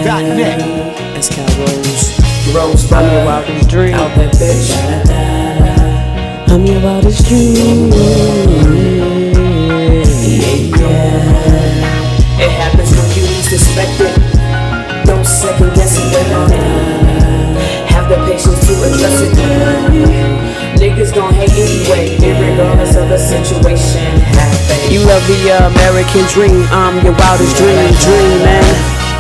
RoseBud.net. That's Cal Rose. Rosebud. I'm your wildest dream. Out that bitch. I'm your wildest dream. Yeah. It happens when you least expect it. Don't second guess it. Have the patience to address it. Niggas gon' hate anyway, regardless of the situation. Have faith. You love the American dream. I'm your wildest dream, man.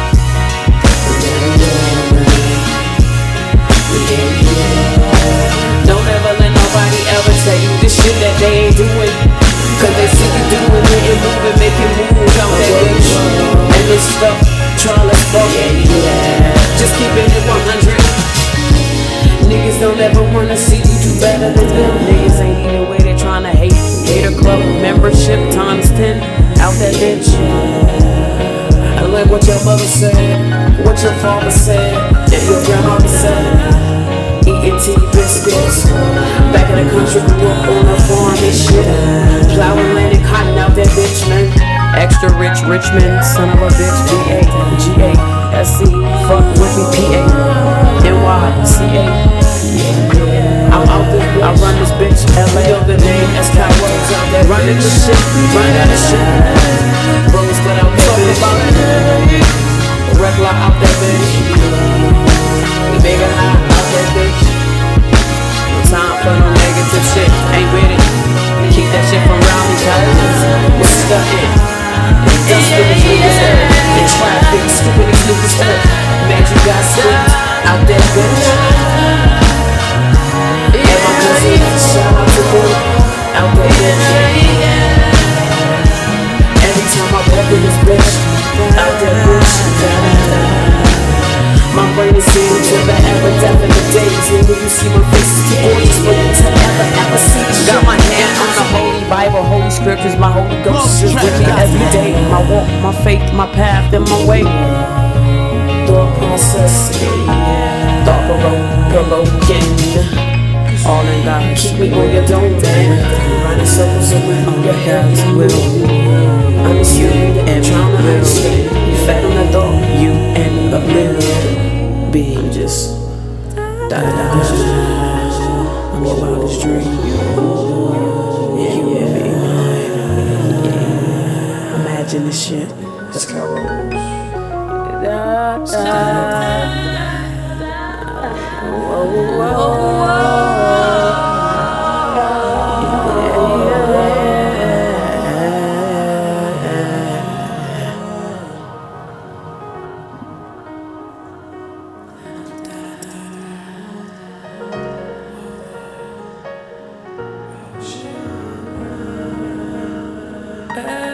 Don't ever let nobody ever tell you the shit that they ain't doing. Cause they see you doing it and moving, making moves out that bitch. And this stuff, trial as fuck. Just keeping it 100. Niggas don't ever wanna see you do better than them. Niggas ain't even where they tryna hate. Hater club membership times 10. Out that bitch. I like what your mother said, what your father said, and your grandmother said. Eating tea biscuits. Back in the country, grew up on a farm and shit. Plowing land and cotton out that bitch, man. Extra rich Richmond, son of a bitch. B-A-G-A-S-C. Fuck with me, P-A-N-Y-C-A. I'm out this bitch. I run this bitch. L.A. Know the name, that's Cal Rose out that running bitch. this shit, running this shit. Rosebud out that bitch. Regular out that bitch. Mega high out that bitch. No time for no negative shit. Ain't with it. Keep that shit from around me, cuz What's stuck in? Dust with the niggas in traffic, stupid these niggas up. Mad you got slipped out that bitch. And my cousin, shout out to them out that bitch. Every time I walk in this bitch, out that bitch. My brain is seeing to the ever definite days. And when you see my face, it's too gorgeous for you to ever see. got my hand on the Holy Bible, Holy Scriptures, my Holy Ghost is with me every day. My walk, my faith, my path, and my way. Thought process, thought provoking. All in God. Keep me on your dome, man. Running circles around your head. Will. Understand and trying to will. understand. You fed on the thought. You and the will be. I'm just I'm your wildest dream. Yeah, you and me. Yeah. Imagine this shit. That's Cal Rose. Yeah.